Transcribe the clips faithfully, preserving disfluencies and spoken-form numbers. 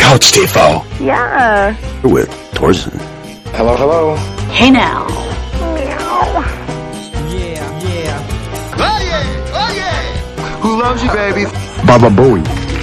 Couch T V. Ja. With Thorsten. Hello, hello. Hey now. Meow. Yeah, yeah. Oh yeah, oh yeah. Who loves you, baby? Baba Bowie.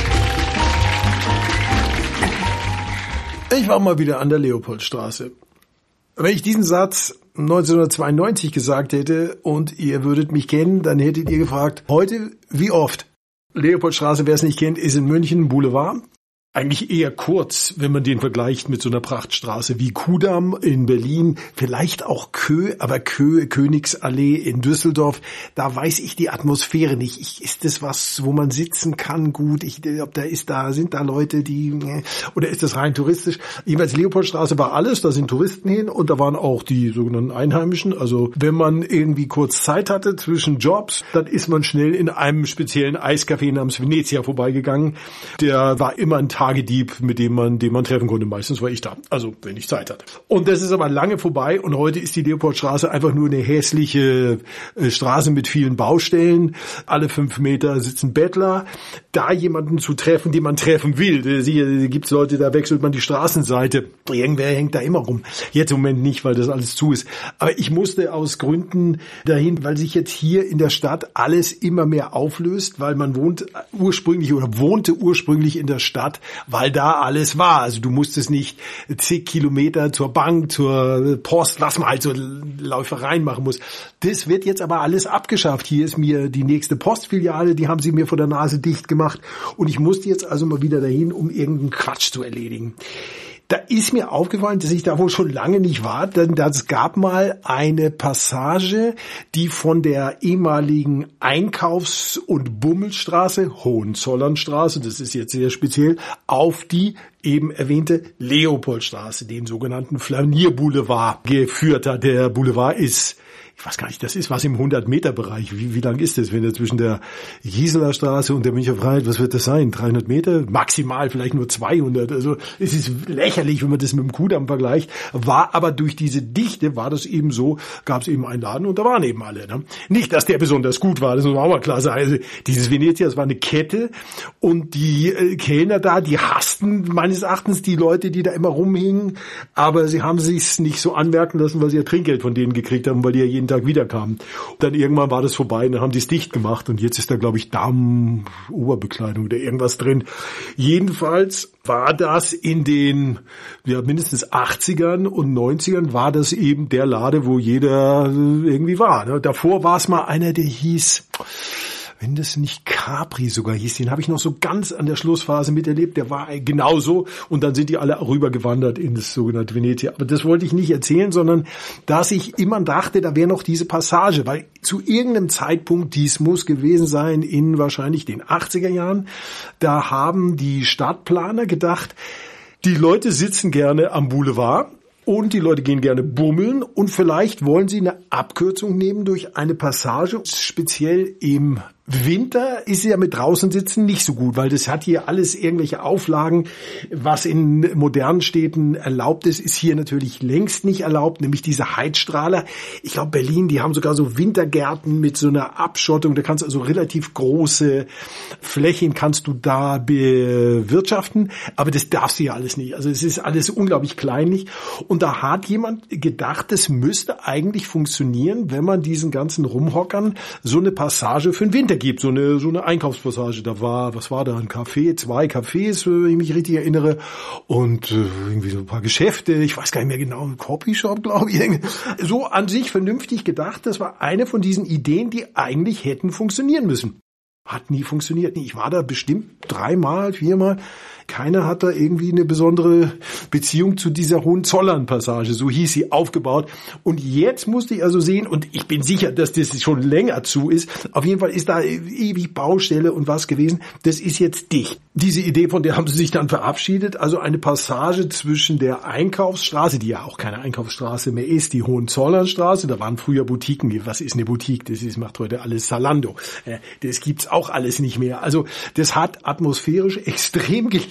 Ich war mal wieder an der Leopoldstraße. Wenn ich diesen Satz neunzehnhundertzweiundneunzig gesagt hätte und ihr würdet mich kennen, dann hättet ihr gefragt, heute wie oft? Leopoldstraße, wer es nicht kennt, ist in München Boulevard. Eigentlich eher kurz, wenn man den vergleicht mit so einer Prachtstraße wie Kudamm in Berlin, vielleicht auch Kö, aber Kö, Königsallee in Düsseldorf, da weiß ich die Atmosphäre nicht. Ich, ist das was, wo man sitzen kann, gut? Ich, ob da ist da, sind da Leute, die, oder ist das rein touristisch? Jeweils Leopoldstraße war alles, da sind Touristen hin und da waren auch die sogenannten Einheimischen. Also wenn man irgendwie kurz Zeit hatte zwischen Jobs, dann ist man schnell in einem speziellen Eiscafé namens Venezia vorbeigegangen. Der war immer ein Tagedieb, mit dem man, den man treffen konnte. Meistens war ich da, also wenn ich Zeit hatte. Und das ist aber lange vorbei und heute ist die Leopoldstraße einfach nur eine hässliche äh, Straße mit vielen Baustellen. Alle fünf Meter sitzen Bettler. Da jemanden zu treffen, den man treffen will, da gibt es Leute, da wechselt man die Straßenseite. Irgendwer hängt da immer rum. Jetzt im Moment nicht, weil das alles zu ist. Aber ich musste aus Gründen dahin, weil sich jetzt hier in der Stadt alles immer mehr auflöst, weil man wohnt ursprünglich oder wohnte ursprünglich in der Stadt, weil da alles war. Also du musstest nicht zig Kilometer zur Bank, zur Post, was man halt so Läufereien machen muss. Das wird jetzt aber alles abgeschafft. Hier ist mir die nächste Postfiliale, die haben sie mir vor der Nase dicht gemacht und ich musste jetzt also mal wieder dahin, um irgendeinen Quatsch zu erledigen. Da ist mir aufgefallen, dass ich da wohl schon lange nicht war, denn es gab mal eine Passage, die von der ehemaligen Einkaufs- und Bummelstraße, Hohenzollernstraße, das ist jetzt sehr speziell, auf die eben erwähnte Leopoldstraße, den sogenannten Flanierboulevard, geführt hat. Der Boulevard ist, ich weiß gar nicht, das ist was im hundert-Meter-Bereich. Wie, wie lang ist das, wenn er zwischen der Gieseler Straße und der Münchner Freiheit, was wird das sein? dreihundert Meter? Maximal, vielleicht nur zweihundert. Also es ist lächerlich, wenn man das mit dem Kudamm vergleicht. War aber durch diese Dichte, war das eben so, gab es eben einen Laden und da waren eben alle. Ne? Nicht, dass der besonders gut war, das muss man auch mal klar sagen. Also dieses Venezia, das war eine Kette und die äh, Kellner da, die hassten meines Erachtens die Leute, die da immer rumhingen, aber sie haben sich's nicht so anmerken lassen, weil sie ja Trinkgeld von denen gekriegt haben, weil die ja jeden Tag wiederkamen. Und dann irgendwann war das vorbei und dann haben die es dicht gemacht und jetzt ist da, glaube ich, Damen-Oberbekleidung oder irgendwas drin. Jedenfalls war das in den ja, mindestens achtzigern und neunzigern war das eben der Lade, wo jeder irgendwie war. Ne? Davor war es mal einer, der hieß, wenn das nicht Capri sogar hieß, den habe ich noch so ganz an der Schlussphase miterlebt, der war genauso und dann sind die alle rübergewandert in das sogenannte Venezia. Aber das wollte ich nicht erzählen, sondern dass ich immer dachte, da wäre noch diese Passage, weil zu irgendeinem Zeitpunkt, dies muss gewesen sein in wahrscheinlich den achtziger Jahren, da haben die Stadtplaner gedacht, die Leute sitzen gerne am Boulevard, und die Leute gehen gerne bummeln und vielleicht wollen sie eine Abkürzung nehmen durch eine Passage. Speziell im Winter ist ja mit draußen sitzen nicht so gut, weil das hat hier alles irgendwelche Auflagen. Was in modernen Städten erlaubt ist, ist hier natürlich längst nicht erlaubt, nämlich diese Heizstrahler. Ich glaube, Berlin, die haben sogar so Wintergärten mit so einer Abschottung. Da kannst du also relativ große Flächen kannst du da bewirtschaften, aber das darfst du ja alles nicht. Also es ist alles unglaublich kleinlich. Und da hat jemand gedacht, das müsste eigentlich funktionieren, wenn man diesen ganzen Rumhockern so eine Passage für den Winter gibt, so eine so eine Einkaufspassage. Da war, was war da, ein Café, zwei Cafés, wenn ich mich richtig erinnere, und äh, irgendwie so ein paar Geschäfte, ich weiß gar nicht mehr genau, ein Copyshop, glaube ich. So an sich vernünftig gedacht, das war eine von diesen Ideen, die eigentlich hätten funktionieren müssen. Hat nie funktioniert. Ich war da bestimmt dreimal, viermal. Keiner hat da irgendwie eine besondere Beziehung zu dieser Hohenzollern-Passage, so hieß sie, aufgebaut. Und jetzt musste ich also sehen, und ich bin sicher, dass das schon länger zu ist, auf jeden Fall ist da ewig Baustelle und was gewesen, das ist jetzt dicht. Diese Idee, von der haben sie sich dann verabschiedet, also eine Passage zwischen der Einkaufsstraße, die ja auch keine Einkaufsstraße mehr ist, die Hohenzollernstraße, da waren früher Boutiquen. Was ist eine Boutique? Das ist, macht heute alles Zalando. Das gibt's auch alles nicht mehr. Also das hat atmosphärisch extrem gelebt.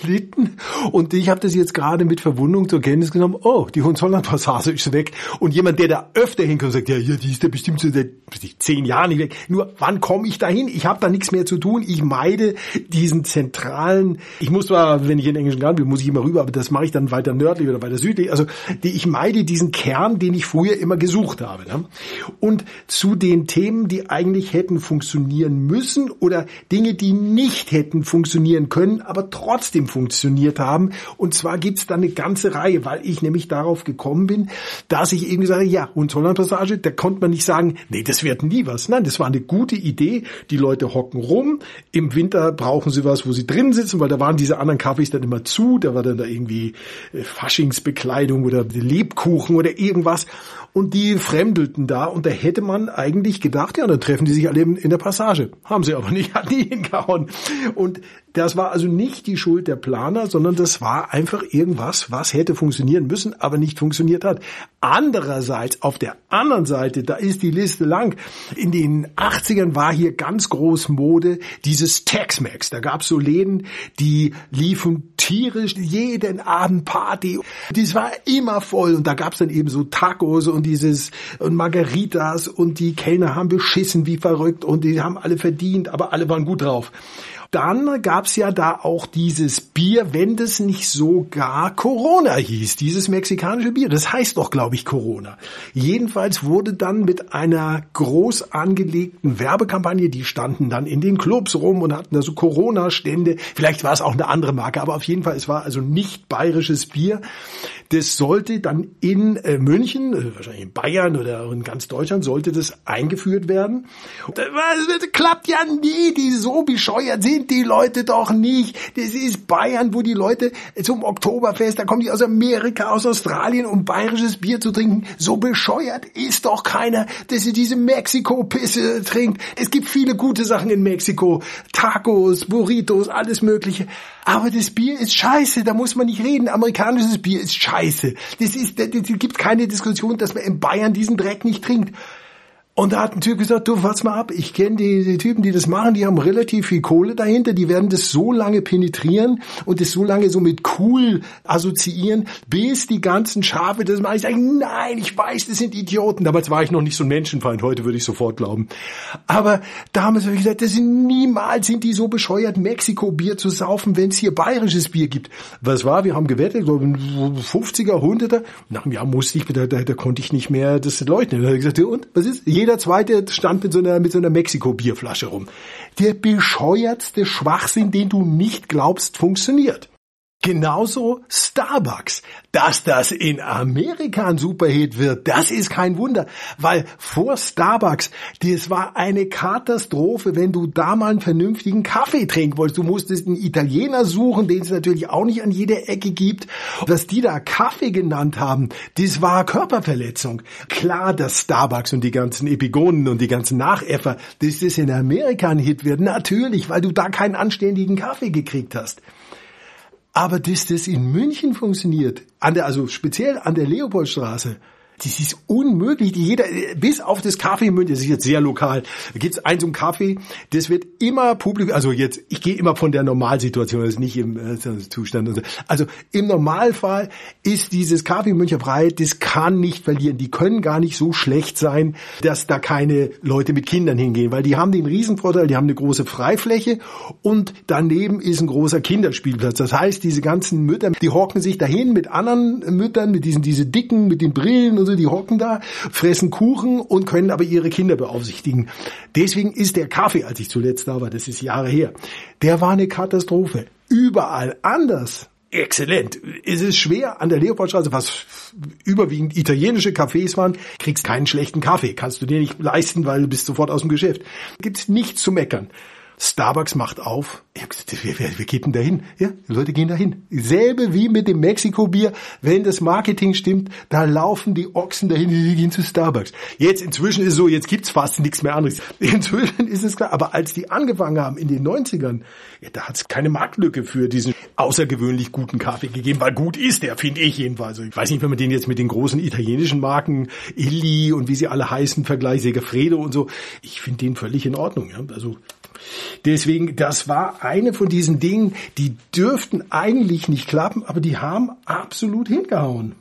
gelitten. Und ich habe das jetzt gerade mit Verwunderung zur Kenntnis genommen. Oh, die Hohenzollern-Passage ist weg. Und jemand, der da öfter hinkommt, sagt, ja, ja, die ist ja bestimmt so seit zehn Jahren nicht weg. Nur, wann komme ich da hin? Ich habe da nichts mehr zu tun. Ich meide diesen zentralen, ich muss zwar, wenn ich in den englischen Garten bin, muss ich immer rüber, aber das mache ich dann weiter nördlich oder weiter südlich. Also die, ich meide diesen Kern, den ich früher immer gesucht habe. Ne? Und zu den Themen, die eigentlich hätten funktionieren müssen oder Dinge, die nicht hätten funktionieren können, aber trotzdem funktioniert haben. Und zwar gibt's da eine ganze Reihe, weil ich nämlich darauf gekommen bin, dass ich irgendwie sage, ja, Hohenzollern-Passage, da konnte man nicht sagen, nee, das wird nie was. Nein, das war eine gute Idee. Die Leute hocken rum. Im Winter brauchen sie was, wo sie drin sitzen, weil da waren diese anderen Cafés dann immer zu. Da war dann da irgendwie Faschingsbekleidung oder Lebkuchen oder irgendwas. Und die fremdelten da. Und da hätte man eigentlich gedacht, ja, dann treffen die sich alle in der Passage. Haben sie aber nicht, hat nie hingehauen. Und das war also nicht die Schuld der Planer, sondern das war einfach irgendwas, was hätte funktionieren müssen, aber nicht funktioniert hat. Andererseits, auf der anderen Seite, da ist die Liste lang. In den achtzigern war hier ganz groß Mode dieses Tex-Mex. Da gab's so Läden, die liefen tierisch, jeden Abend Party. Das war immer voll. Und da gab's dann eben so Tacos und dieses und Margaritas und die Kellner haben beschissen wie verrückt und die haben alle verdient, aber alle waren gut drauf. Dann gab's ja da auch dieses Bier, wenn das nicht sogar Corona hieß, dieses mexikanische Bier. Das heißt doch, glaube ich, Corona. Jedenfalls wurde dann mit einer groß angelegten Werbekampagne, die standen dann in den Clubs rum und hatten da so Corona-Stände. Vielleicht war es auch eine andere Marke, aber auf jeden Fall, es war also nicht bayerisches Bier. Das sollte dann in äh, München, äh, wahrscheinlich in Bayern oder in ganz Deutschland, sollte das eingeführt werden. Das, das klappt ja nie, die so bescheuert sind die Leute doch nicht. Das ist Bayern, wo die Leute zum Oktoberfest, da kommen die aus Amerika, aus Australien, um bayerisches Bier zu trinken. So bescheuert ist doch keiner, dass sie diese Mexiko-Pisse trinkt. Es gibt viele gute Sachen in Mexiko. Tacos, Burritos, alles Mögliche. Aber das Bier ist scheiße, da muss man nicht reden. Amerikanisches Bier ist scheiße. Das ist, das, das gibt keine Diskussion, dass man in Bayern diesen Dreck nicht trinkt. Und da hat ein Typ gesagt, du, warte mal ab, ich kenne die, die Typen, die das machen, die haben relativ viel Kohle dahinter, die werden das so lange penetrieren und das so lange so mit cool assoziieren, bis die ganzen Schafe das machen. Ich sage, nein, ich weiß, das sind Idioten. Damals war ich noch nicht so ein Menschenfeind, heute würde ich sofort glauben. Aber damals habe ich gesagt, das sind niemals sind die so bescheuert, Mexiko-Bier zu saufen, wenn es hier bayerisches Bier gibt. Was war? Wir haben gewettet, glaube ich, fünfziger, hunderter. Nach einem Jahr musste ich, da, da, da konnte ich nicht mehr das leugnen. Da habe ich gesagt, und, was ist? Jeder Zweite stand mit so einer, mit so einer Mexiko-Bierflasche rum. Der bescheuertste Schwachsinn, den du nicht glaubst, funktioniert. Genauso Starbucks. Dass das in Amerika ein Superhit wird, das ist kein Wunder, weil vor Starbucks, das war eine Katastrophe, wenn du da mal einen vernünftigen Kaffee trinken wolltest. Du musstest einen Italiener suchen, den es natürlich auch nicht an jeder Ecke gibt. Was die da Kaffee genannt haben, das war Körperverletzung. Klar, dass Starbucks und die ganzen Epigonen und die ganzen Nachäffer, dass das in Amerika ein Hit wird, natürlich, weil du da keinen anständigen Kaffee gekriegt hast. Aber dass das in München funktioniert, an der, also speziell an der Leopoldstraße, das ist unmöglich. Jeder, bis auf das Café in München, das ist jetzt sehr lokal, da gibt's eins zum Kaffee, das wird immer Publikum, also jetzt, ich gehe immer von der Normalsituation, also nicht im äh, Zustand. Und so. Also im Normalfall ist dieses Café in München frei, das kann nicht verlieren. Die können gar nicht so schlecht sein, dass da keine Leute mit Kindern hingehen, weil die haben den Riesenvorteil, die haben eine große Freifläche und daneben ist ein großer Kinderspielplatz. Das heißt, diese ganzen Mütter, die hocken sich dahin mit anderen Müttern, mit diesen diese dicken, mit den Brillen und so, die hocken da, fressen Kuchen und können aber ihre Kinder beaufsichtigen. Deswegen ist der Kaffee, als ich zuletzt da war, das ist Jahre her, der war eine Katastrophe. Überall anders. Exzellent. Es ist schwer an der Leopoldstraße, was überwiegend italienische Cafés waren, kriegst keinen schlechten Kaffee. Kannst du dir nicht leisten, weil du bist sofort aus dem Geschäft. Gibt's nichts zu meckern. Starbucks macht auf. Ich hab gesagt, wer, wer, wer geht denn da hin? Ja, die Leute gehen da hin. Selbe wie mit dem Mexiko-Bier. Wenn das Marketing stimmt, da laufen die Ochsen dahin, die gehen zu Starbucks. Jetzt inzwischen ist es so, jetzt gibt's fast nichts mehr anderes. Inzwischen ist es klar. Aber als die angefangen haben in den neunzigern, ja, da hat's keine Marktlücke für diesen außergewöhnlich guten Kaffee gegeben, weil gut ist der, finde ich jedenfalls. Ich weiß nicht, wenn man den jetzt mit den großen italienischen Marken Illy und wie sie alle heißen vergleicht, Segafredo und so, ich finde den völlig in Ordnung. Ja? Also deswegen, das war eine von diesen Dingen, die dürften eigentlich nicht klappen, aber die haben absolut hingehauen.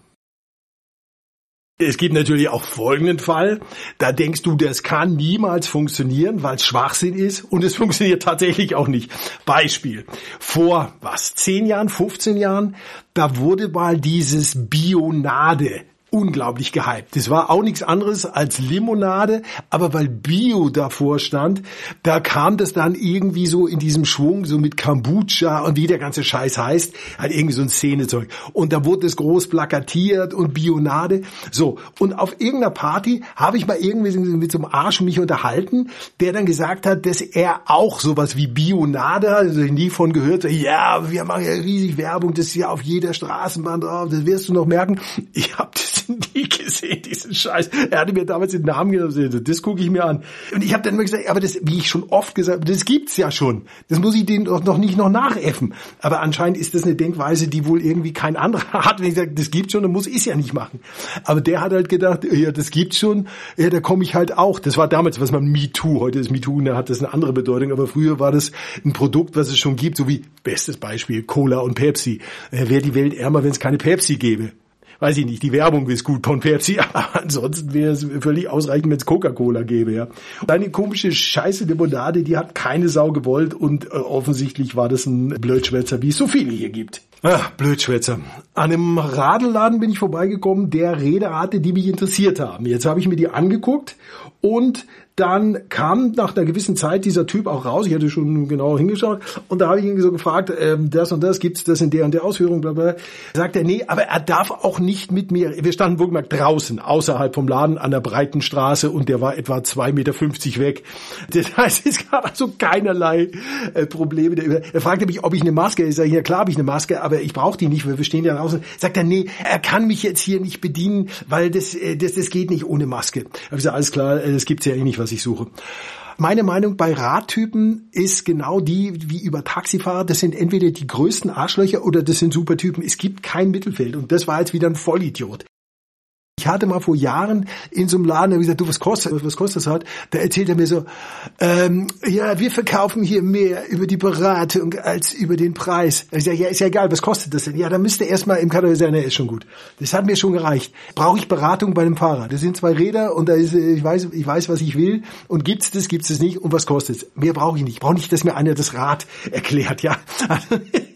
Es gibt natürlich auch folgenden Fall, da denkst du, das kann niemals funktionieren, weil es Schwachsinn ist und es funktioniert tatsächlich auch nicht. Beispiel, vor was, zehn Jahren, fünfzehn Jahren, da wurde mal dieses Bionade unglaublich gehypt. Das war auch nichts anderes als Limonade, aber weil Bio davor stand, da kam das dann irgendwie so in diesem Schwung, so mit Kombucha und wie der ganze Scheiß heißt, halt irgendwie so ein Szenezeug. Und da wurde es groß plakatiert und Bionade. So, und auf irgendeiner Party habe ich mal irgendwie mit so einem Arsch mich unterhalten, der dann gesagt hat, dass er auch sowas wie Bionade, also nie von gehört, ja, wir machen ja riesig Werbung, das ist ja auf jeder Straßenbahn drauf, das wirst du noch merken. Ich habe das nie gesehen, diesen Scheiß. Er hatte mir damals den Namen gesagt, das gucke ich mir an. Und ich habe dann immer gesagt, aber das, wie ich schon oft gesagt habe, das gibt's ja schon. Das muss ich denen doch noch nicht noch nachäffen. Aber anscheinend ist das eine Denkweise, die wohl irgendwie kein anderer hat. Wenn ich sage, das gibt's schon, dann muss ich es ja nicht machen. Aber der hat halt gedacht, ja, das gibt's schon, ja, da komme ich halt auch. Das war damals, was man MeToo, heute ist MeToo, da hat das eine andere Bedeutung, aber früher war das ein Produkt, was es schon gibt, so wie, bestes Beispiel, Cola und Pepsi. Äh, wäre die Welt ärmer, wenn es keine Pepsi gäbe. Weiß ich nicht, die Werbung ist gut von Pepsi, aber ansonsten wäre es völlig ausreichend, wenn es Coca-Cola gäbe, ja. Und eine komische scheiße Limonade, die hat keine Sau gewollt und äh, offensichtlich war das ein Blödschwätzer, wie es so viele hier gibt. Ah, Blödschwätzer. An einem Radelladen bin ich vorbeigekommen, der Räder hatte, die mich interessiert haben. Jetzt habe ich mir die angeguckt und dann kam nach einer gewissen Zeit dieser Typ auch raus, ich hatte schon genau hingeschaut, und da habe ich ihn so gefragt, ähm, das und das, gibt's das in der und der Ausführung, bla bla. Sagt er, nee, aber er darf auch nicht mit mir, wir standen wohlgemerkt draußen, außerhalb vom Laden, an der breiten Straße, und der war etwa zwei Meter fünfzig weg. Das heißt, es gab also keinerlei äh, Probleme. Er fragte mich, ob ich eine Maske, ich sage, ja klar habe ich eine Maske, aber ich brauche die nicht, weil wir stehen ja draußen. Sagt er, nee, er kann mich jetzt hier nicht bedienen, weil das, das, das geht nicht ohne Maske. Da habe ich gesagt, alles klar, das gibt's ja eh nicht, was ich suche. Meine Meinung bei Radtypen ist genau die wie über Taxifahrer. Das sind entweder die größten Arschlöcher oder das sind Supertypen. Es gibt kein Mittelfeld, und das war jetzt wieder ein Vollidiot. Ich hatte mal vor Jahren in so einem Laden, da habe ich gesagt, du, was kostet, was kostet das halt? Da erzählt er mir so, ähm, ja, wir verkaufen hier mehr über die Beratung als über den Preis. Ich sage, ja, ist ja egal, was kostet das denn? Ja, dann müsste erstmal im Katalog sein, ist schon gut. Das hat mir schon gereicht. Brauche ich Beratung bei einem Fahrer? Das sind zwei Räder und da ist, ich weiß, ich weiß, was ich will, und gibt's das, gibt's das nicht, und was kostet's? Mehr brauche ich nicht. Ich brauche nicht, dass mir einer das Rad erklärt, ja. Also,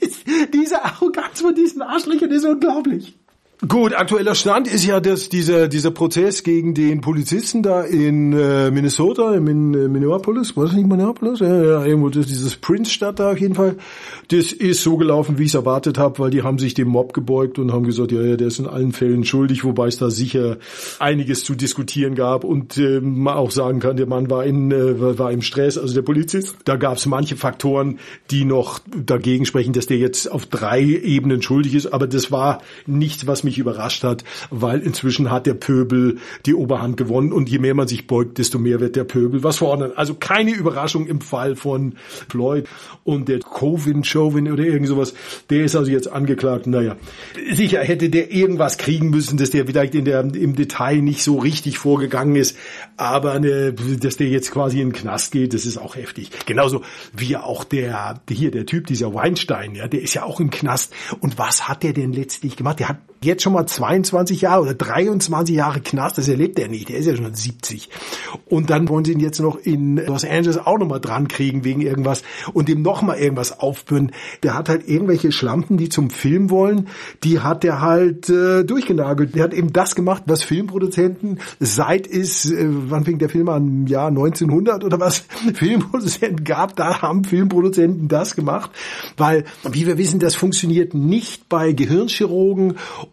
diese Arroganz von diesen Arschlöchern ist unglaublich. Gut, aktueller Stand ist ja, dass dieser dieser Prozess gegen den Polizisten da in äh, Minnesota, in äh, Minneapolis, war das nicht Minneapolis? Ja, ja, irgendwo, das, dieses Prince-Stadt da auf jeden Fall. Das ist so gelaufen, wie ich es erwartet habe, weil die haben sich dem Mob gebeugt und haben gesagt, ja, ja, der ist in allen Fällen schuldig, wobei es da sicher einiges zu diskutieren gab und äh, man auch sagen kann, der Mann war in äh, war im Stress, also der Polizist. Da gab es manche Faktoren, die noch dagegen sprechen, dass der jetzt auf drei Ebenen schuldig ist, aber das war nichts, was mich überrascht hat, weil inzwischen hat der Pöbel die Oberhand gewonnen, und je mehr man sich beugt, desto mehr wird der Pöbel was fordern. Also keine Überraschung im Fall von Floyd. Und der Chauvin, Chauvin oder irgend sowas, der ist also jetzt angeklagt. Naja, sicher hätte der irgendwas kriegen müssen, dass der vielleicht in der, im Detail nicht so richtig vorgegangen ist, aber ne, dass der jetzt quasi in den Knast geht, das ist auch heftig. Genauso wie auch der, hier der Typ, dieser Weinstein, ja, der ist ja auch im Knast. Und was hat der denn letztlich gemacht? Der hat jetzt schon mal zweiundzwanzig Jahre oder dreiundzwanzig Jahre Knast, das erlebt er nicht, der ist ja schon siebzig. Und dann wollen sie ihn jetzt noch in Los Angeles auch nochmal dran kriegen wegen irgendwas und ihm nochmal irgendwas aufbünden. Der hat halt irgendwelche Schlampen, die zum Film wollen, die hat er halt äh, durchgenagelt. Der hat eben das gemacht, was Filmproduzenten seit ist, äh, wann fing der Film an, im Jahr neunzehnhundert oder was, Filmproduzenten gab, da haben Filmproduzenten das gemacht, weil, wie wir wissen, das funktioniert nicht bei Gehirnchirurgen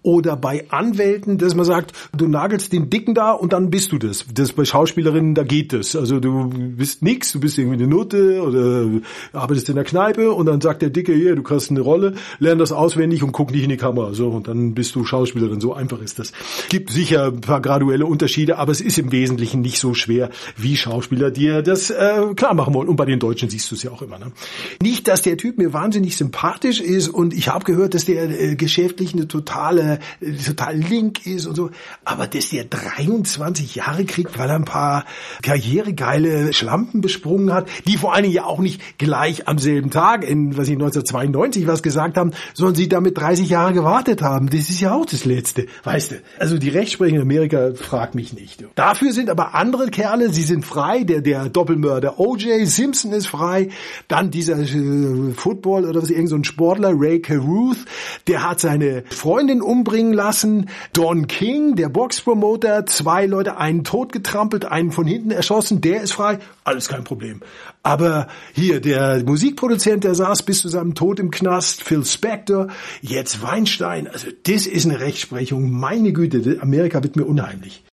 oder bei Anwälten, dass man sagt, du nagelst den Dicken da und dann bist du das. Das bei Schauspielerinnen, da geht das. Also du bist nix, du bist irgendwie eine Nutte oder arbeitest in der Kneipe und dann sagt der Dicke, hier, du kriegst eine Rolle, lern das auswendig und guck nicht in die Kamera. So, und dann bist du Schauspielerin. So einfach ist das. Gibt sicher ein paar graduelle Unterschiede, aber es ist im Wesentlichen nicht so schwer, wie Schauspieler dir das äh, klar machen wollen. Und bei den Deutschen siehst du es ja auch immer. Ne? Nicht, dass der Typ mir wahnsinnig sympathisch ist und ich habe gehört, dass der äh, geschäftlich eine totale, äh, total link ist und so, aber dass der dreiundzwanzig Jahre kriegt, weil er ein paar karrieregeile Schlampen besprungen hat, die vor allen Dingen ja auch nicht gleich am selben Tag in, was ich neunzehnhundertzweiundneunzig was gesagt haben, sondern sie damit dreißig Jahre gewartet haben. Das ist ja auch das Letzte, weißt du. Also die Rechtsprechung in Amerika fragt mich nicht. Dafür sind aber andere Kerle, sie sind frei, der der Doppelmörder O J Simpson ist frei, dann dieser äh, Football oder was, irgend so ein Sportler, Ray Caruth, der hat seine Freundin umbringen lassen, Don King, der Boxpromoter, zwei Leute, einen totgetrampelt, einen von hinten erschossen, der ist frei, alles kein Problem. Aber hier, der Musikproduzent, der saß bis zu seinem Tod im Knast, Phil Spector, jetzt Weinstein, also das ist eine Rechtsprechung, meine Güte, Amerika wird mir unheimlich.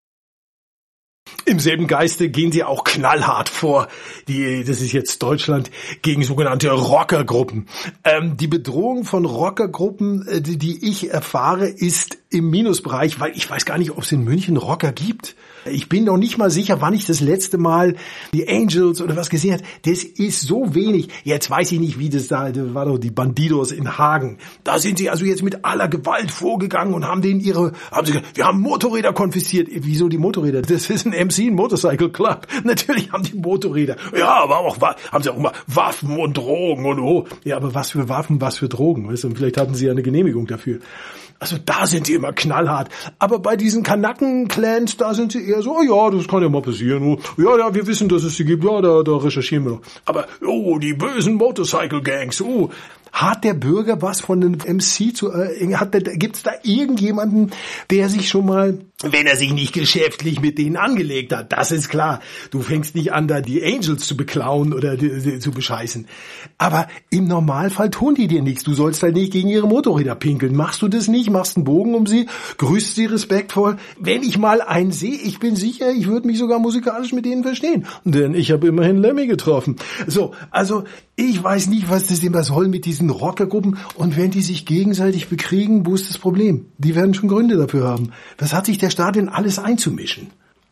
Im selben Geiste gehen sie auch knallhart vor, die, das ist jetzt Deutschland, gegen sogenannte Rockergruppen. Ähm, die Bedrohung von Rockergruppen, äh, die, die ich erfahre, ist im Minusbereich, weil ich weiß gar nicht, ob es in München Rocker gibt. Ich bin noch nicht mal sicher, wann ich das letzte Mal die Angels oder was gesehen habe. Das ist so wenig. Jetzt weiß ich nicht, wie das da, das war doch die Bandidos in Hagen. Da sind sie also jetzt mit aller Gewalt vorgegangen und haben denen ihre, haben sie gesagt, wir haben Motorräder konfisziert. Wieso die Motorräder? Das ist ein M C, ein Motorcycle Club. Natürlich haben die Motorräder. Ja, aber auch, haben sie auch immer Waffen und Drogen und oh. Ja, aber was für Waffen, was für Drogen? Weißt du? Und vielleicht hatten sie ja eine Genehmigung dafür. Also da sind sie immer knallhart. Aber bei diesen Kanaken-Clans, da sind sie eher so, oh ja, das kann ja mal passieren. Ja, ja, wir wissen, dass es sie gibt. Ja, da, da recherchieren wir noch. Aber, oh, die bösen Motorcycle-Gangs, oh. Hat der Bürger was von einem M C zu, äh, hat der, gibt's da irgendjemanden, der sich schon mal, wenn er sich nicht geschäftlich mit denen angelegt hat, das ist klar. Du fängst nicht an, da die Angels zu beklauen oder die, die, zu bescheißen. Aber im Normalfall tun die dir nichts. Du sollst halt nicht gegen ihre Motorräder pinkeln. Machst du das nicht? Machst einen Bogen um sie? Grüßt sie respektvoll? Wenn ich mal einen sehe, ich bin sicher, ich würde mich sogar musikalisch mit denen verstehen. Denn ich habe immerhin Lemmy getroffen. So, also ich weiß nicht, was das immer soll mit diesen Rockergruppen. Und wenn die sich gegenseitig bekriegen, wo ist das Problem? Die werden schon Gründe dafür haben. Was hat sich der Staat denn alles einzumischen?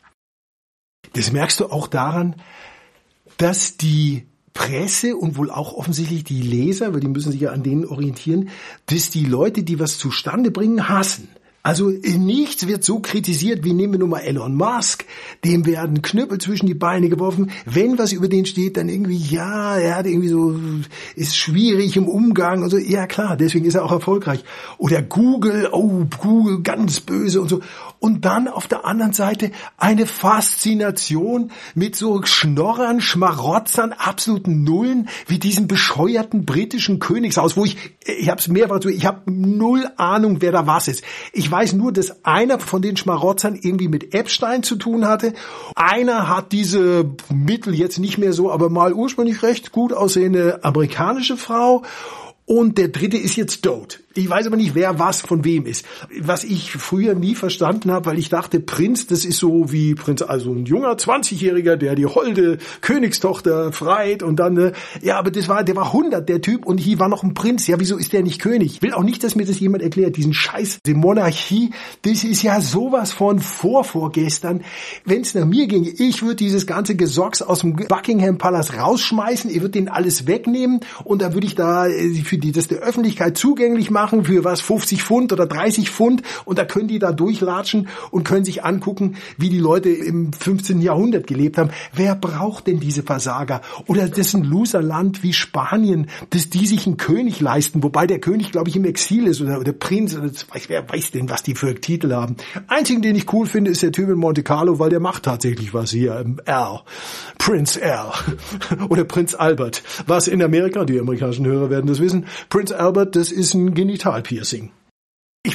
Das merkst du auch daran, dass die Presse und wohl auch offensichtlich die Leser, weil die müssen sich ja an denen orientieren, dass die Leute, die was zustande bringen, hassen. Also nichts wird so kritisiert, wie nehmen wir nun mal Elon Musk, dem werden Knüppel zwischen die Beine geworfen. Wenn was über den steht, dann irgendwie, ja, er hat irgendwie so, ist schwierig im Umgang und so. Ja klar, deswegen ist er auch erfolgreich. Oder Google, oh, Google, ganz böse und so. Und dann auf der anderen Seite eine Faszination mit so Schnorrern, Schmarotzern, absoluten Nullen, wie diesem bescheuerten britischen Königshaus, wo ich, ich habe es mehrfach so, ich habe null Ahnung, wer da was ist. Ich weiß nur, dass einer von den Schmarotzern irgendwie mit Epstein zu tun hatte. Einer hat diese Mittel jetzt nicht mehr so, aber mal ursprünglich recht gut aussehende amerikanische Frau. Und der dritte ist jetzt tot. Ich weiß aber nicht, wer was von wem ist. Was ich früher nie verstanden habe, weil ich dachte, Prinz, das ist so wie Prinz, also ein junger zwanzigjähriger, der die holde Königstochter freit und dann, äh, ja, aber das war, der war hundert, der Typ, und hier war noch ein Prinz. Ja, wieso ist der nicht König? Ich will auch nicht, dass mir das jemand erklärt. Diesen Scheiß, die Monarchie, das ist ja sowas von vorvorgestern. Wenn es nach mir ginge, ich würde dieses ganze Gesocks aus dem Buckingham Palace rausschmeißen, ich würde denen alles wegnehmen und dann würde ich da äh, für die das der Öffentlichkeit zugänglich machen, für was, fünfzig Pfund oder dreißig Pfund, und da können die da durchlatschen und können sich angucken, wie die Leute im fünfzehnten Jahrhundert gelebt haben. Wer braucht denn diese Versager? Oder das ist ein Loserland wie Spanien, dass die sich einen König leisten, wobei der König, glaube ich, im Exil ist oder, oder Prinz, oder wer weiß denn, was die für Titel haben. Einzigen, den ich cool finde, ist der Typ in Monte Carlo, weil der macht tatsächlich was hier, Al, Prince Al oder Prinz Albert, was in Amerika, die amerikanischen Hörer werden das wissen, Prince Albert, das ist ein Genitalpiercing. Ich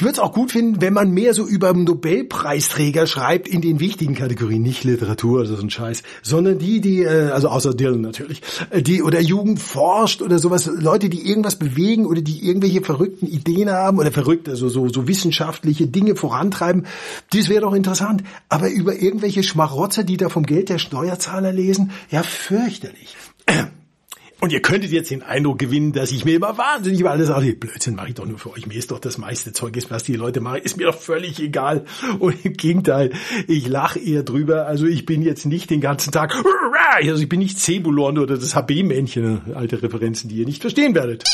würde es auch gut finden, wenn man mehr so über Nobelpreisträger schreibt in den wichtigen Kategorien, nicht Literatur oder so ein Scheiß, sondern die, die, also außer Dylan natürlich, die oder Jugend forscht oder sowas, Leute, die irgendwas bewegen oder die irgendwelche verrückten Ideen haben oder verrückt, also so, so wissenschaftliche Dinge vorantreiben, das wäre doch interessant. Aber über irgendwelche Schmarotzer, die da vom Geld der Steuerzahler lesen, ja, fürchterlich. Und ihr könntet jetzt den Eindruck gewinnen, dass ich mir immer wahnsinnig über alles sage, Blödsinn mache ich doch nur für euch. Mir ist doch das meiste Zeug, was die Leute machen, ist mir doch völlig egal. Und im Gegenteil, ich lache eher drüber. Also ich bin jetzt nicht den ganzen Tag, also ich bin nicht Zebulon oder das H B-Männchen, alte Referenzen, die ihr nicht verstehen werdet.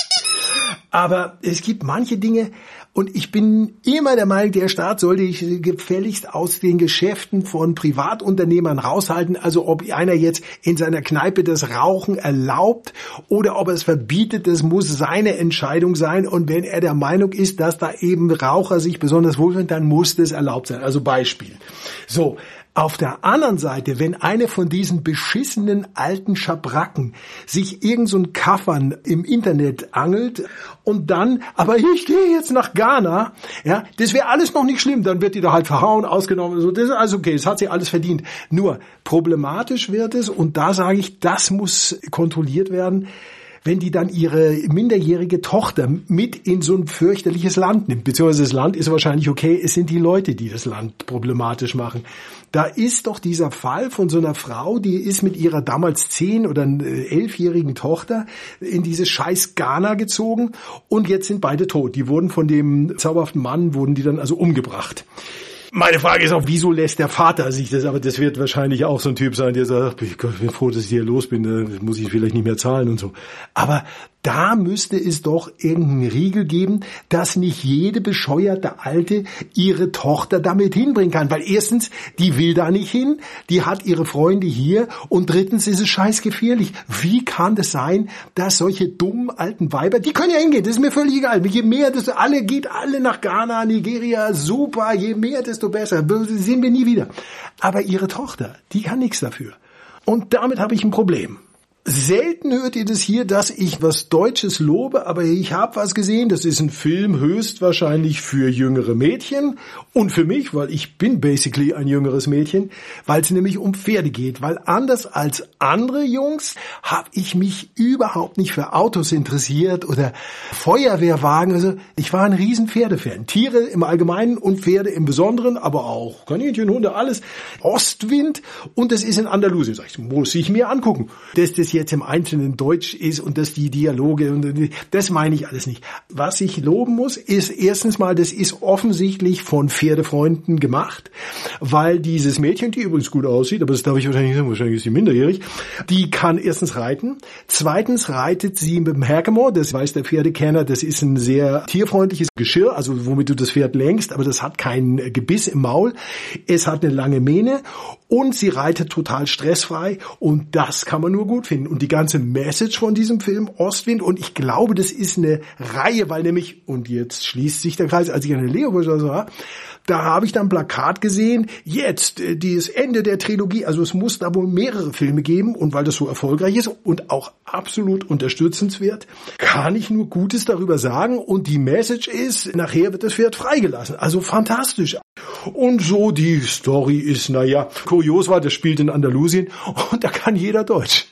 Aber es gibt manche Dinge, und ich bin immer der Meinung, der Staat sollte sich gefälligst aus den Geschäften von Privatunternehmern raushalten. Also ob einer jetzt in seiner Kneipe das Rauchen erlaubt oder ob er es verbietet, das muss seine Entscheidung sein. Und wenn er der Meinung ist, dass da eben Raucher sich besonders wohlfühlen, dann muss das erlaubt sein. Also Beispiel. So. Auf der anderen Seite, wenn eine von diesen beschissenen alten Schabracken sich irgend so ein Kaffern im Internet angelt und dann, aber ich gehe jetzt nach Ghana, ja, das wäre alles noch nicht schlimm, dann wird die da halt verhauen, ausgenommen, so, das ist alles okay, das hat sie alles verdient. Nur problematisch wird es, und da sage ich, das muss kontrolliert werden, wenn die dann ihre minderjährige Tochter mit in so ein fürchterliches Land nimmt, beziehungsweise das Land ist wahrscheinlich okay, es sind die Leute, die das Land problematisch machen. Da ist doch dieser Fall von so einer Frau, die ist mit ihrer damals zehn- oder elfjährigen Tochter in dieses scheiß Ghana gezogen und jetzt sind beide tot. Die wurden von dem zauberhaften Mann, wurden die dann also umgebracht. Meine Frage ist auch, wieso lässt der Vater sich das, aber das wird wahrscheinlich auch so ein Typ sein, der sagt, ich bin froh, dass ich hier los bin, da muss ich vielleicht nicht mehr zahlen und so. Aber da müsste es doch irgendeinen Riegel geben, dass nicht jede bescheuerte Alte ihre Tochter damit hinbringen kann. Weil erstens, die will da nicht hin, die hat ihre Freunde hier, und drittens ist es scheißgefährlich. Wie kann das sein, dass solche dummen alten Weiber, die können ja hingehen, das ist mir völlig egal. Je mehr, desto alle, geht alle nach Ghana, Nigeria, super, je mehr, desto besser, sehen wir nie wieder. Aber ihre Tochter, die kann nichts dafür. Und damit habe ich ein Problem. Selten hört ihr das hier, dass ich was Deutsches lobe, aber ich habe was gesehen, das ist ein Film höchstwahrscheinlich für jüngere Mädchen und für mich, weil ich bin basically ein jüngeres Mädchen, weil es nämlich um Pferde geht, weil anders als andere Jungs habe ich mich überhaupt nicht für Autos interessiert oder Feuerwehrwagen, also ich war ein riesen Pferdefan, Tiere im Allgemeinen und Pferde im Besonderen, aber auch Kaninchen, Hunde, alles, Ostwind, und das ist in Andalusien, sag ich, muss ich mir angucken, dass das jetzt im Einzelnen Deutsch ist und dass die Dialoge, und das meine ich alles nicht. Was ich loben muss, ist erstens mal, das ist offensichtlich von Pferdefreunden gemacht, weil dieses Mädchen, die übrigens gut aussieht, aber das darf ich wahrscheinlich nicht sagen, wahrscheinlich ist sie minderjährig, die kann erstens reiten, zweitens reitet sie mit dem Herkimer, das weiß der Pferdekenner, das ist ein sehr tierfreundliches Geschirr, also womit du das Pferd lenkst, aber das hat kein Gebiss im Maul, es hat eine lange Mähne und sie reitet total stressfrei, und das kann man nur gut finden. Und die ganze Message von diesem Film Ostwind, und ich glaube, das ist eine Reihe, weil nämlich, und jetzt schließt sich der Kreis, als ich an der Leopold war, da habe ich dann ein Plakat gesehen, jetzt das Ende der Trilogie, also es muss da wohl mehrere Filme geben, und weil das so erfolgreich ist und auch absolut unterstützenswert, kann ich nur Gutes darüber sagen, und die Message ist, nachher wird das Pferd freigelassen, also fantastisch. Und so, die Story ist, naja, kurios war, das spielt in Andalusien und da kann jeder Deutsch.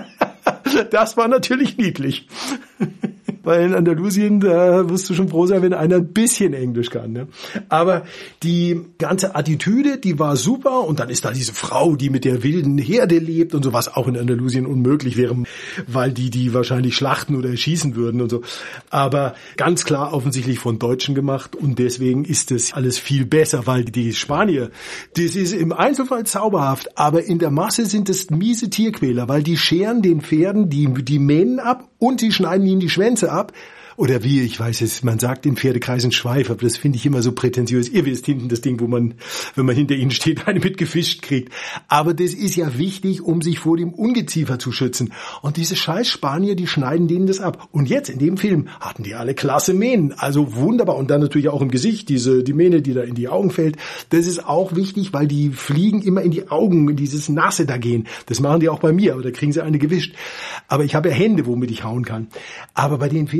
Das war natürlich niedlich. Weil in Andalusien, da wirst du schon froh sein, wenn einer ein bisschen Englisch kann. Ne? Aber die ganze Attitüde, die war super. Und dann ist da diese Frau, die mit der wilden Herde lebt und so, was auch in Andalusien unmöglich wäre, weil die die wahrscheinlich schlachten oder erschießen würden und so. Aber ganz klar offensichtlich von Deutschen gemacht, und deswegen ist das alles viel besser, weil die Spanier, das ist im Einzelfall zauberhaft, aber in der Masse sind es miese Tierquäler, weil die scheren den Pferden die, die Mähnen ab und sie schneiden ihnen die Schwänze ab. Oder wie, ich weiß es, man sagt in Pferdekreisen Schweif, aber das finde ich immer so prätentiös. Ihr wisst, hinten das Ding, wo man, wenn man hinter ihnen steht, eine mitgefischt kriegt. Aber das ist ja wichtig, um sich vor dem Ungeziefer zu schützen. Und diese scheiß Spanier, die schneiden denen das ab. Und jetzt, in dem Film, hatten die alle klasse Mähnen. Also wunderbar. Und dann natürlich auch im Gesicht, diese, die Mähne, die da in die Augen fällt. Das ist auch wichtig, weil die Fliegen immer in die Augen, in dieses Nasse da gehen. Das machen die auch bei mir, aber da kriegen sie eine gewischt. Aber ich habe ja Hände, womit ich hauen kann. Aber bei den Pferden ist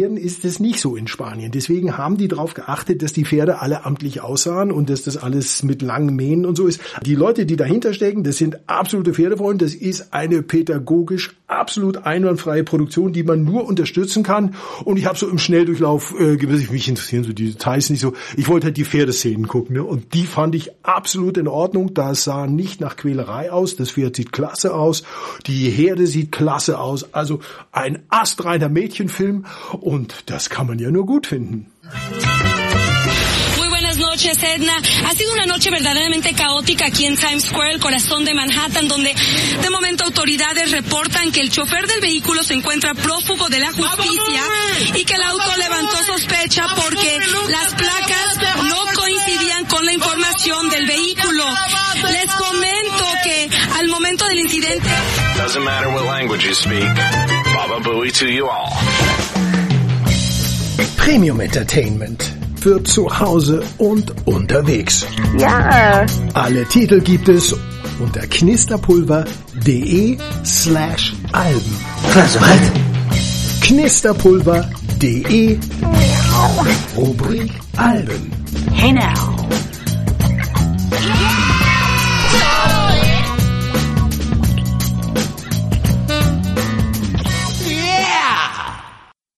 das nicht so in Spanien. Deswegen haben die darauf geachtet, dass die Pferde alle amtlich aussahen und dass das alles mit langen Mähnen und so ist. Die Leute, die dahinter stecken, das sind absolute Pferdefreunde. Das ist eine pädagogisch absolut einwandfreie Produktion, die man nur unterstützen kann. Und ich habe so im Schnelldurchlauf, äh, mich interessieren so die Details nicht so, ich wollte halt die Pferdeszenen gucken, ne? Und die fand ich absolut in Ordnung. Das sah nicht nach Quälerei aus. Das Pferd sieht klasse aus. Die Herde sieht klasse aus. Also ein astreiner Mädchenfilm und das kann man ja nur gut finden. Muy buenas noches, Edna. Ha sido una noche verdaderamente caótica aquí en Times Square, el corazón de Manhattan, donde de momento autoridades reportan que el chofer del vehículo se encuentra prófugo de la justicia y que el auto levantó sospecha porque las placas no coincidían con la información del vehículo. Les comento que al momento del incidente... Doesn't matter what language you speak. Baba Booey to you all. Premium Entertainment für zu Hause und unterwegs. Ja. Alle Titel gibt es unter knisterpulver.de slash Alben. Was? Was? knisterpulver.de Rubrik Alben. Hey now.